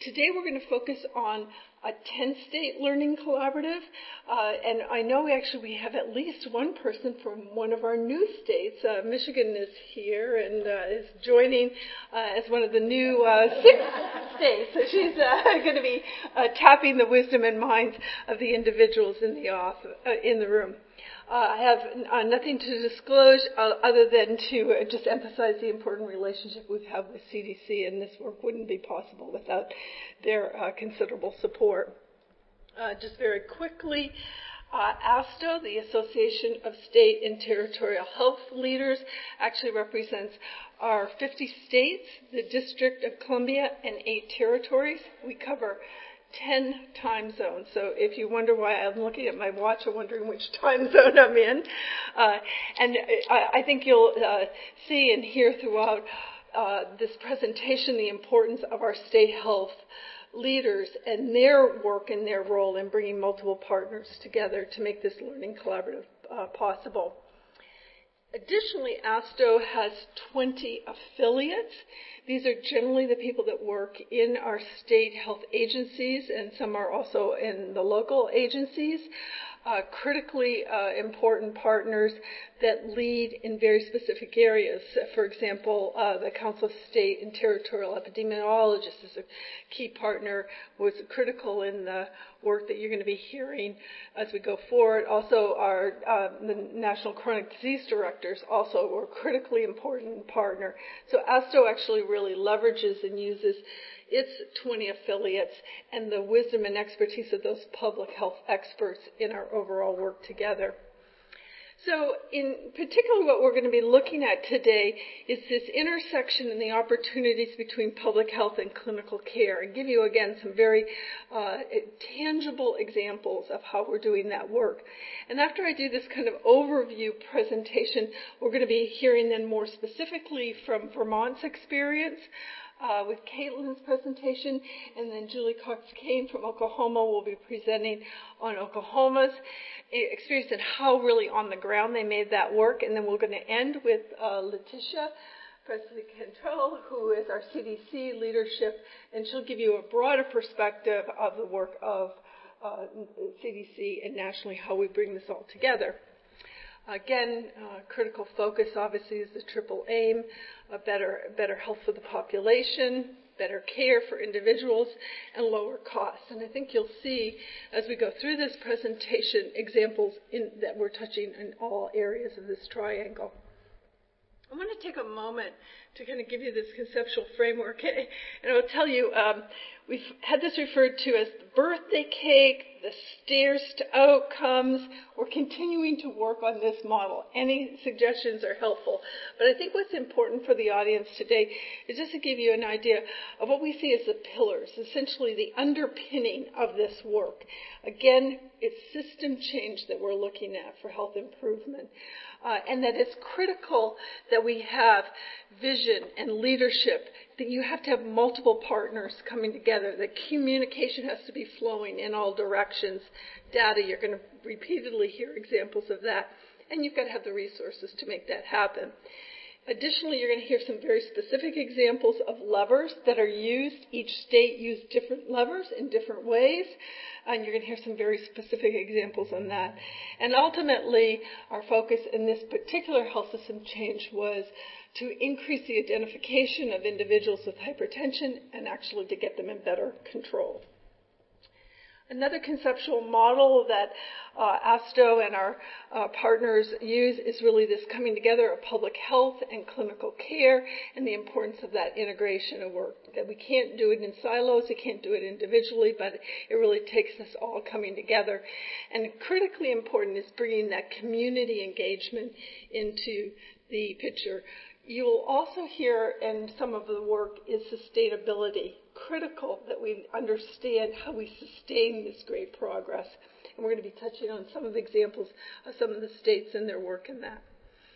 Today we're going to focus on a 10-state learning collaborative, and I know we have at least one person from one of our new states. Michigan is here and is joining as one of the new 6 states. So she's going to be tapping the wisdom and minds of the individuals in the room. I have nothing to disclose other than to just emphasize the important relationship we have with CDC, and this work wouldn't be possible without their considerable support. Just very quickly, ASTO, the Association of State and Territorial Health Leaders, actually represents our 50 states, the District of Columbia, and 8 territories. We cover 10 time zones. So if you wonder why I'm looking at my watch or wondering which time zone I'm in, and I think you'll see and hear throughout this presentation the importance of our state health leaders and their work and their role in bringing multiple partners together to make this learning collaborative possible. Additionally, ASTO has 20 affiliates. These are generally the people that work in our state health agencies, and some are also in the local agencies. Critically important partners that lead in very specific areas. For example, the Council of State and Territorial Epidemiologists is a key partner, was critical in the work that you're going to be hearing as we go forward. Also, the National Chronic Disease Directors also were a critically important partner. So ASTO actually really leverages and uses its 20 affiliates and the wisdom and expertise of those public health experts in our overall work together. So in particular, what we're going to be looking at today is this intersection and the opportunities between public health and clinical care, and give you, again, some very tangible examples of how we're doing that work. And after I do this kind of overview presentation, we're going to be hearing then more specifically from Vermont's experience, with Caitlin's presentation, and then Julie Cox-Kane from Oklahoma will be presenting on Oklahoma's experience and how really on the ground they made that work. And then we're going to end with Letitia Presley-Cantrell, who is our CDC leadership, and she'll give you a broader perspective of the work of CDC and nationally how we bring this all together. Again, critical focus obviously is the triple aim, better health for the population, better care for individuals, and lower costs. And I think you'll see as we go through this presentation examples that we're touching in all areas of this triangle. I want to take a moment to kind of give you this conceptual framework. And I will tell you, we've had this referred to as the birthday cake, the stairs to outcomes. We're continuing to work on this model. Any suggestions are helpful. But I think what's important for the audience today is just to give you an idea of what we see as the pillars, essentially the underpinning of this work. Again, it's system change that we're looking at for health improvement. And that it's critical that we have vision and leadership, that you have to have multiple partners coming together, that communication has to be flowing in all directions. Data, you're going to repeatedly hear examples of that, and you've got to have the resources to make that happen. Additionally, you're going to hear some very specific examples of levers that are used. Each state used different levers in different ways, and you're going to hear some very specific examples on that. And ultimately, our focus in this particular health system change was to increase the identification of individuals with hypertension and actually to get them in better control. Another conceptual model that ASTO and our partners use is really this coming together of public health and clinical care and the importance of that integration of work. That we can't do it in silos, we can't do it individually, but it really takes us all coming together. And critically important is bringing that community engagement into the picture. You will also hear in some of the work is sustainability. Critical that we understand how we sustain this great progress. And we're going to be touching on some of the examples of some of the states and their work in that.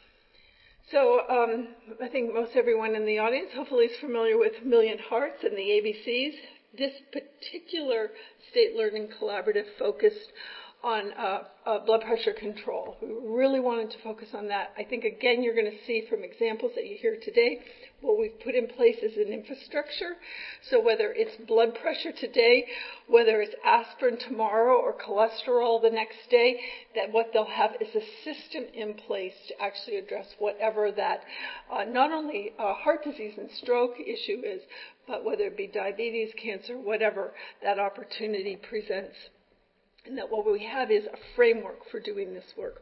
So I think most everyone in the audience hopefully is familiar with Million Hearts and the ABCs. This particular state learning collaborative focused on blood pressure control. We really wanted to focus on that. I think, again, you're going to see from examples that you hear today, what we've put in place is an infrastructure. So whether it's blood pressure today, whether it's aspirin tomorrow or cholesterol the next day, that what they'll have is a system in place to actually address whatever that not only heart disease and stroke issue is, but whether it be diabetes, cancer, whatever that opportunity presents. And that what we have is a framework for doing this work.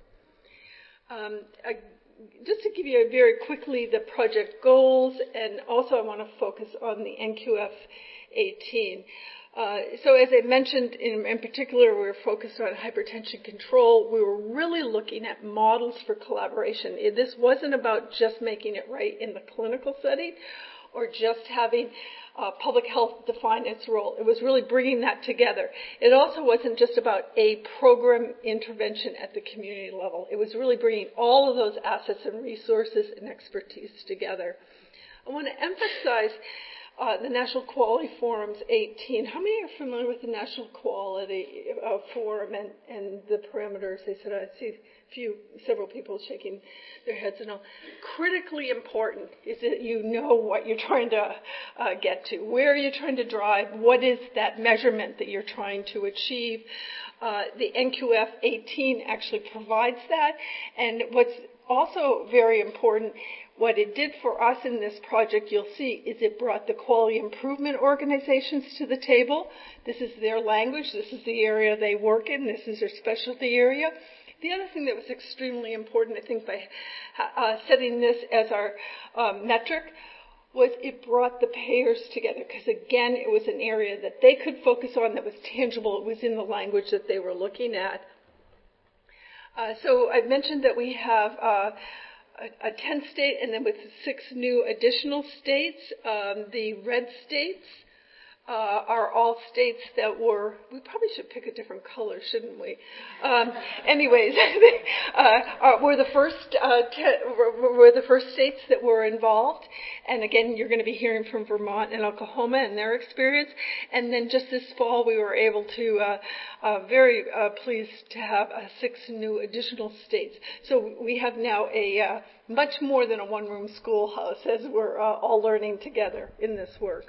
Just to give you very quickly the project goals, and also I want to focus on the NQF 18. So as I mentioned, in particular, we were focused on hypertension control. We were really looking at models for collaboration. This wasn't about just making it right in the clinical setting or just having public health define its role. It was really bringing that together. It also wasn't just about a program intervention at the community level. It was really bringing all of those assets and resources and expertise together. I want to emphasize the National Quality Forum's 18. How many are familiar with the National Quality Forum and the parameters? They said, I see several people shaking their heads and all. Critically important is that you know what you're trying to get to. Where are you trying to drive? What is that measurement that you're trying to achieve? The NQF 18 actually provides that. And what's also very important, what it did for us in this project, you'll see, is it brought the quality improvement organizations to the table. This is their language. This is the area they work in. This is their specialty area. The other thing that was extremely important, I think, by setting this as our metric, was it brought the payers together, because, again, it was an area that they could focus on that was tangible. It was in the language that they were looking at. So I've mentioned that we have a 10-state, and then with 6 new additional states. The red states are all states that were, we probably should pick a different color, shouldn't we? Anyways, were the first states that were involved. And again, you're going to be hearing from Vermont and Oklahoma and their experience. And then just this fall, we were able to, very pleased to have 6 new additional states. So we have now a much more than a one-room schoolhouse as we're all learning together in this work.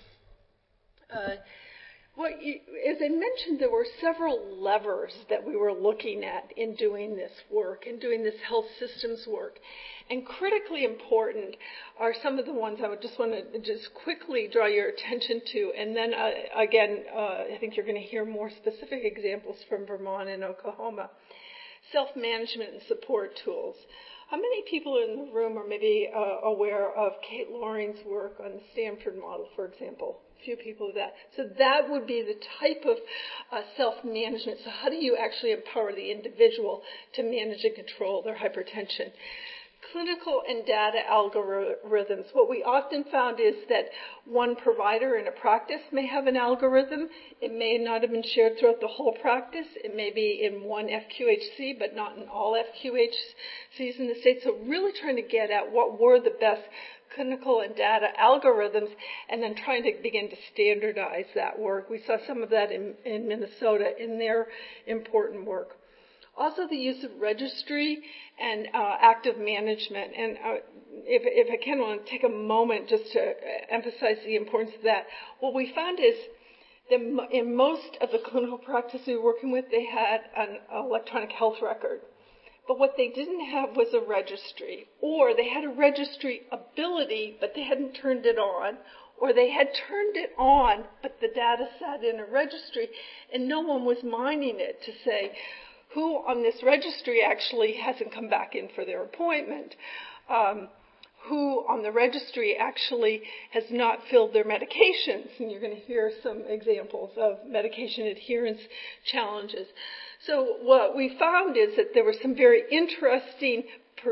As I mentioned, there were several levers that we were looking at in doing this work, in doing this health systems work. And critically important are some of the ones I would just want to just quickly draw your attention to. And then, again, I think you're going to hear more specific examples from Vermont and Oklahoma. Self-management and support tools. How many people in the room are maybe aware of Kate Loring's work on the Stanford model, for example? Few people of that. So that would be the type of self-management. So how do you actually empower the individual to manage and control their hypertension? Clinical and data algorithms. What we often found is that one provider in a practice may have an algorithm. It may not have been shared throughout the whole practice. It may be in one FQHC, but not in all FQHCs in the state. So really trying to get at what were the best clinical and data algorithms, and then trying to begin to standardize that work. We saw some of that in Minnesota in their important work. Also the use of registry and active management. And if I can, I want to take a moment just to emphasize the importance of that. What we found is that in most of the clinical practice we were working with, they had an electronic health record. But what they didn't have was a registry, or they had a registry ability, but they hadn't turned it on, or they had turned it on, but the data sat in a registry, and no one was mining it to say who on this registry actually hasn't come back in for their appointment, who on the registry actually has not filled their medications, and you're going to hear some examples of medication adherence challenges. So what we found is that there were some very interesting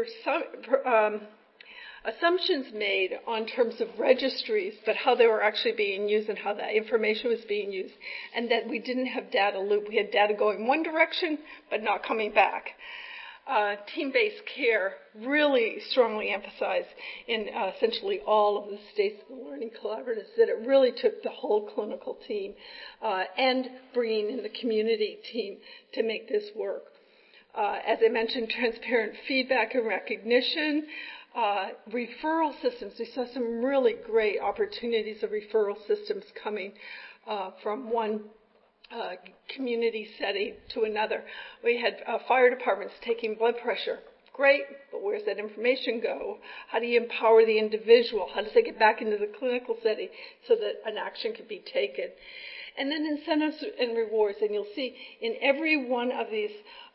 assumptions made on terms of registries, but how they were actually being used and how that information was being used, and that we didn't have data loop. We had data going one direction, but not coming back. team-based care really strongly emphasized in essentially all of the states of the Learning Collaboratives that it really took the whole clinical team and bringing in the community team to make this work. As I mentioned, transparent feedback and recognition, referral systems. We saw some really great opportunities of referral systems coming from one community setting to another. We had fire departments taking blood pressure. Great, but where's that information go? How do you empower the individual? How does they get back into the clinical setting so that an action can be taken? And then incentives and rewards. And you'll see in every one of these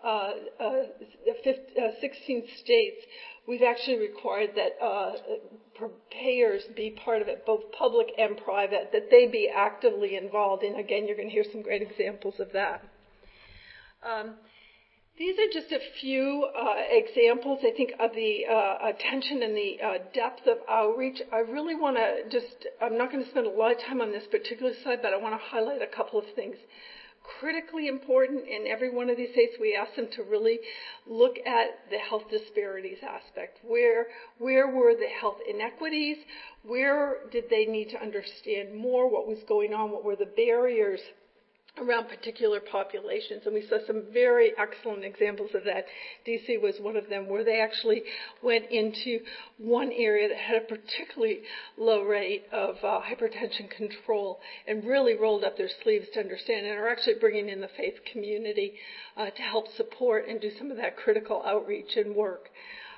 16 states, we've actually required that payers be part of it, both public and private, that they be actively involved. And again, you're going to hear some great examples of that. These are just a few examples, I think, of the attention and the depth of outreach. I really want to I'm not going to spend a lot of time on this particular slide, but I want to highlight a couple of things. Critically important in every one of these states, we asked them to really look at the health disparities aspect. Where were the health inequities? Where did they need to understand more what was going on? What were the barriers around particular populations? And we saw some very excellent examples of that. DC was one of them, where they actually went into one area that had a particularly low rate of hypertension control and really rolled up their sleeves to understand, and are actually bringing in the faith community to help support and do some of that critical outreach and work.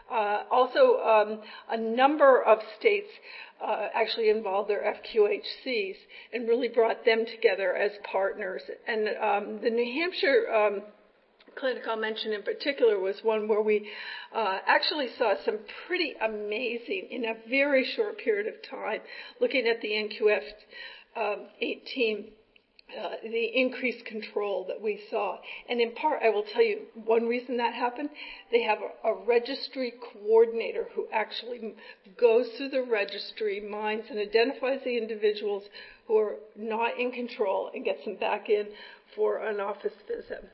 Also, a number of states actually involved their FQHCs and really brought them together as partners. And the New Hampshire clinic I'll mention in particular was one where we actually saw some pretty amazing, in a very short period of time, looking at the NQF 18, the increased control that we saw. And in part, I will tell you one reason that happened. They have a registry coordinator who actually goes through the registry, mines, and identifies the individuals who are not in control and gets them back in for an office visit.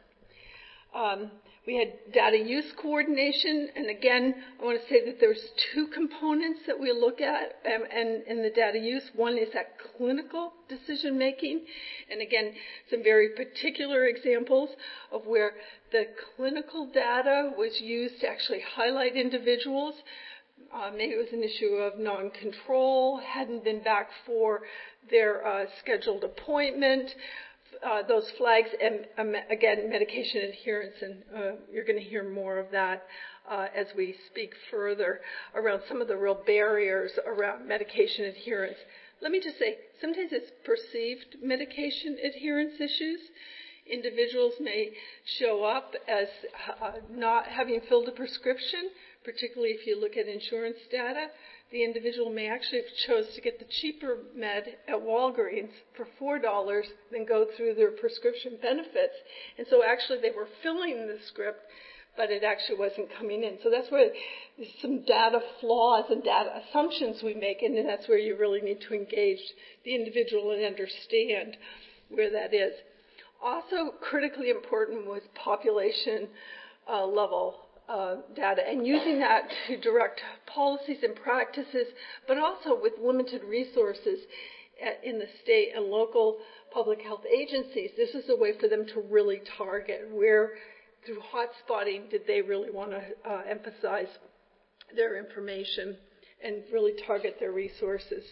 We had data use coordination, and again, I want to say that there's two components that we look at in the data use. One is that clinical decision making, and again, some very particular examples of where the clinical data was used to actually highlight individuals. Maybe it was an issue of non-control, hadn't been back for their scheduled appointment. Those flags, and again, medication adherence, and you're going to hear more of that as we speak further around some of the real barriers around medication adherence. Let me just say, sometimes it's perceived medication adherence issues. Individuals may show up as not having filled a prescription, particularly if you look at insurance data. The individual may actually have chose to get the cheaper med at Walgreens for $4 than go through their prescription benefits. And so actually they were filling the script, but it actually wasn't coming in. So that's where there's some data flaws and data assumptions we make, and that's where you really need to engage the individual and understand where that is. Also critically important was population level data, and using that to direct policies and practices, but also with limited resources in the state and local public health agencies. This is a way for them to really target where, through hotspotting, did they really want to emphasize their information and really target their resources.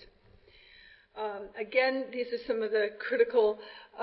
Again, these are some of the critical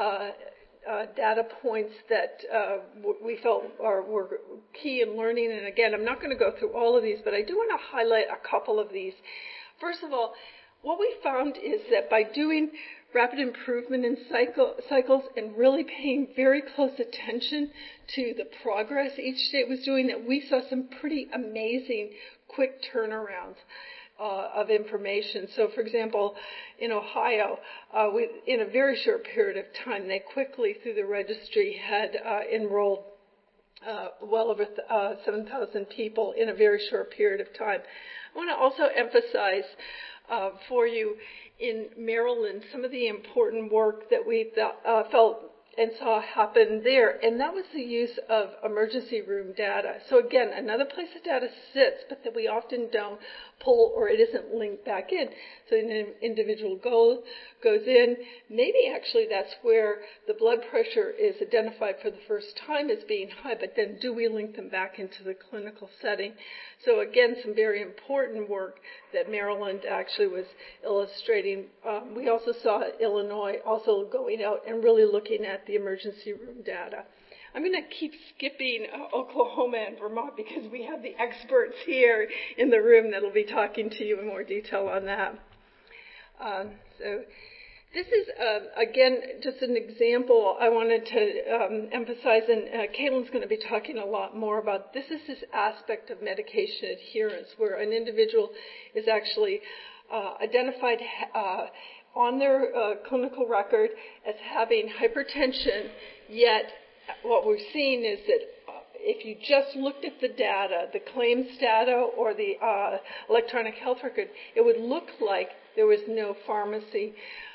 data points that we felt were key in learning. And again, I'm not going to go through all of these, but I do want to highlight a couple of these. First of all, what we found is that by doing rapid improvement in cycles and really paying very close attention to the progress each state was doing, that we saw some pretty amazing quick turnarounds of information. So, for example, in Ohio, in a very short period of time, they quickly, through the registry, had enrolled well over 7,000 people in a very short period of time. I want to also emphasize for you in Maryland some of the important work that we felt and saw happen there, and that was the use of emergency room data. So again, another place the data sits, but that we often don't pull or it isn't linked back in. So an individual goes in, maybe actually that's where the blood pressure is identified for the first time as being high, but then do we link them back into the clinical setting? So again, some very important work that Maryland actually was illustrating. We also saw Illinois also going out and really looking at the emergency room data. I'm going to keep skipping Oklahoma and Vermont because we have the experts here in the room that will be talking to you in more detail on that. So this is, again, just an example I wanted to emphasize, and Caitlin's going to be talking a lot more about. This is this aspect of medication adherence where an individual is actually identified on their clinical record as having hypertension, yet what we're seeing is that if you just looked at the data, the claims data or the electronic health record, it would look like there was no pharmacy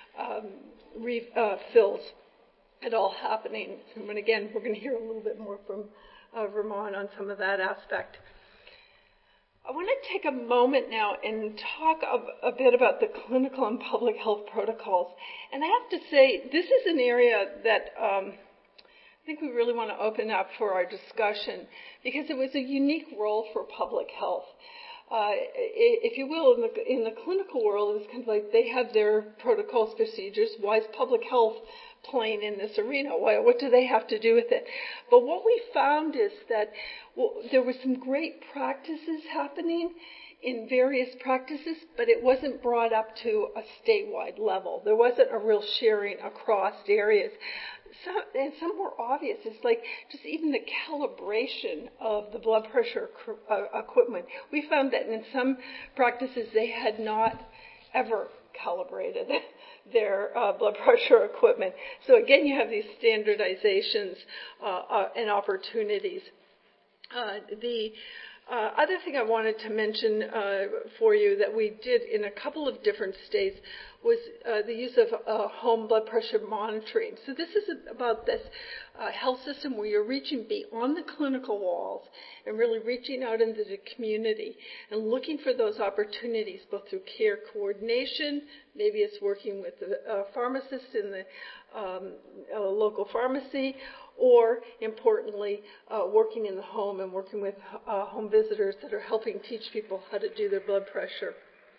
refills at all happening. And again, we're going to hear a little bit more from Vermont on some of that aspect. I want to take a moment now and talk a bit about the clinical and public health protocols. And I have to say, this is an area that I think we really want to open up for our discussion because it was a unique role for public health. If you will, in the clinical world, it's kind of like they have their protocols, procedures. Why is public health playing in this arena? What do they have to do with it? But what we found is that there were some great practices happening in various practices, but it wasn't brought up to a statewide level. There wasn't a real sharing across areas. Some were obvious. It's like just even the calibration of the blood pressure equipment. We found that in some practices they had not ever calibrated their blood pressure equipment. So again, you have these standardizations and opportunities. The other thing I wanted to mention for you that we did in a couple of different states was the use of home blood pressure monitoring. So this is about this health system where you're reaching beyond the clinical walls and really reaching out into the community and looking for those opportunities both through care coordination, maybe it's working with the pharmacist in the local pharmacy, or importantly, working in the home and working with home visitors that are helping teach people how to do their blood pressure.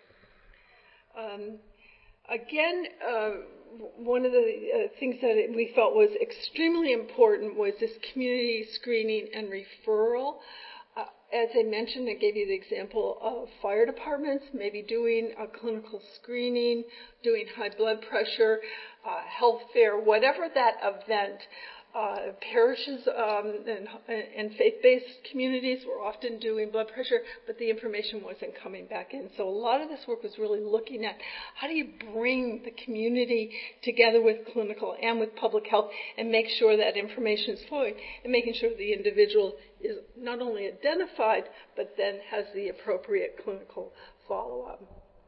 Again, one of the things that we felt was extremely important was this community screening and referral. As I mentioned, I gave you the example of fire departments, maybe doing a clinical screening, doing high blood pressure, health fair, whatever that event. Parishes and faith-based communities were often doing blood pressure, but the information wasn't coming back in. So a lot of this work was really looking at how do you bring the community together with clinical and with public health and make sure that information is flowing and making sure the individual is not only identified, but then has the appropriate clinical follow-up.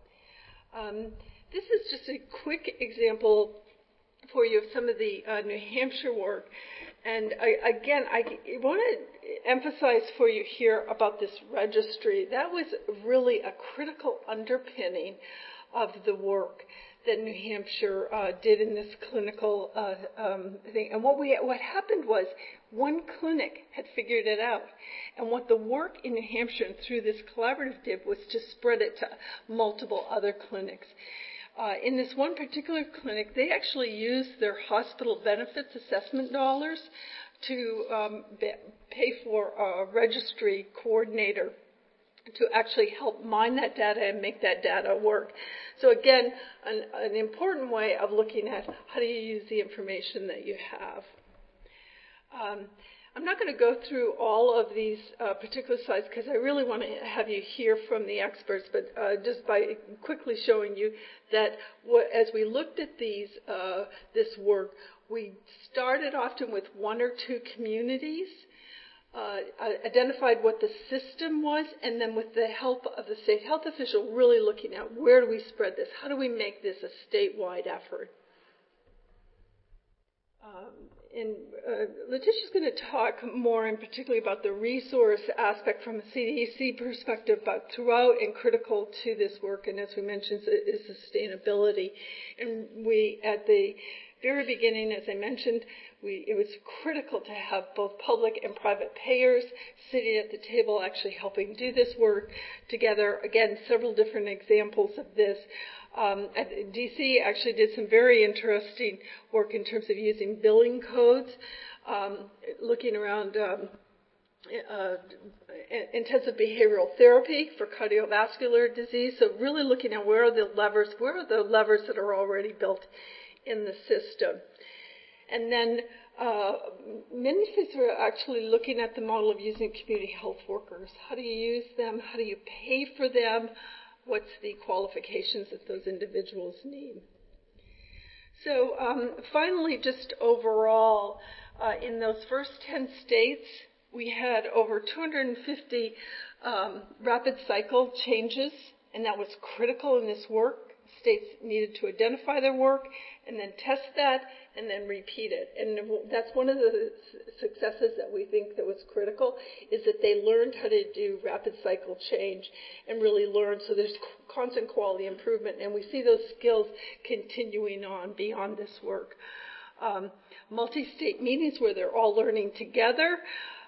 This is just a quick example for you of some of the New Hampshire work. And I want to emphasize for you here about this registry. That was really a critical underpinning of the work that New Hampshire did in this clinical thing. And what happened was one clinic had figured it out. And what the work in New Hampshire and through this collaborative did was to spread it to multiple other clinics. In this one particular clinic, they actually used their hospital benefits assessment dollars to pay for a registry coordinator to actually help mine that data and make that data work. So again, an important way of looking at how do you use the information that you have. I'm not going to go through all of these particular slides because I really want to have you hear from the experts, but just by quickly showing you that as we looked at this work, we started often with one or two communities, identified what the system was, and then with the help of the state health official, really looking at where do we spread this? How do we make this a statewide effort? Letitia's going to talk more, and particularly about the resource aspect from a CDC perspective, but throughout and critical to this work, and as we mentioned, is sustainability. And we, at the very beginning, as I mentioned, it was critical to have both public and private payers sitting at the table actually helping do this work together. Again, several different examples of this. DC actually did some very interesting work in terms of using billing codes, looking around intensive behavioral therapy for cardiovascular disease. So really looking at where are the levers that are already built in the system. And then many states are actually looking at the model of using community health workers. How do you use them? How do you pay for them? What's the qualifications that those individuals need? So finally, just overall, in those first 10 states, we had over 250 rapid cycle changes, and that was critical in this work. States needed to identify their work and then test that and then repeat it. And that's one of the successes that we think that was critical, is that they learned how to do rapid cycle change and really learn. So there's constant quality improvement, and we see those skills continuing on beyond this work. Multi-state meetings where they're all learning together.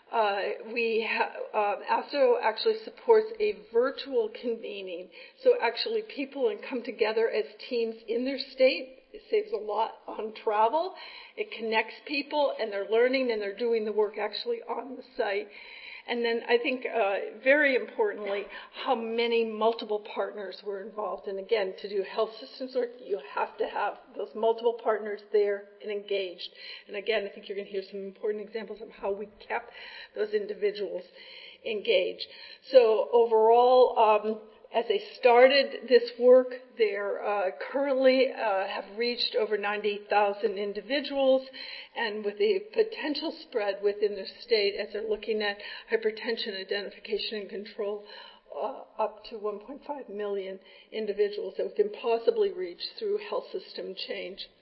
ASTO actually supports a virtual convening. So actually people can come together as teams in their state. It saves a lot on travel. It connects people, and they're learning and they're doing the work actually on the site. And then I think very importantly, how many multiple partners were involved. And again, to do health systems work, you have to have those multiple partners there and engaged. And again, I think you're going to hear some important examples of how we kept those individuals engaged. So overall, as they started this work, they're currently have reached over 90,000 individuals, and with the potential spread within the state as they're looking at hypertension identification and control, up to 1.5 million individuals that we can possibly reach through health system change.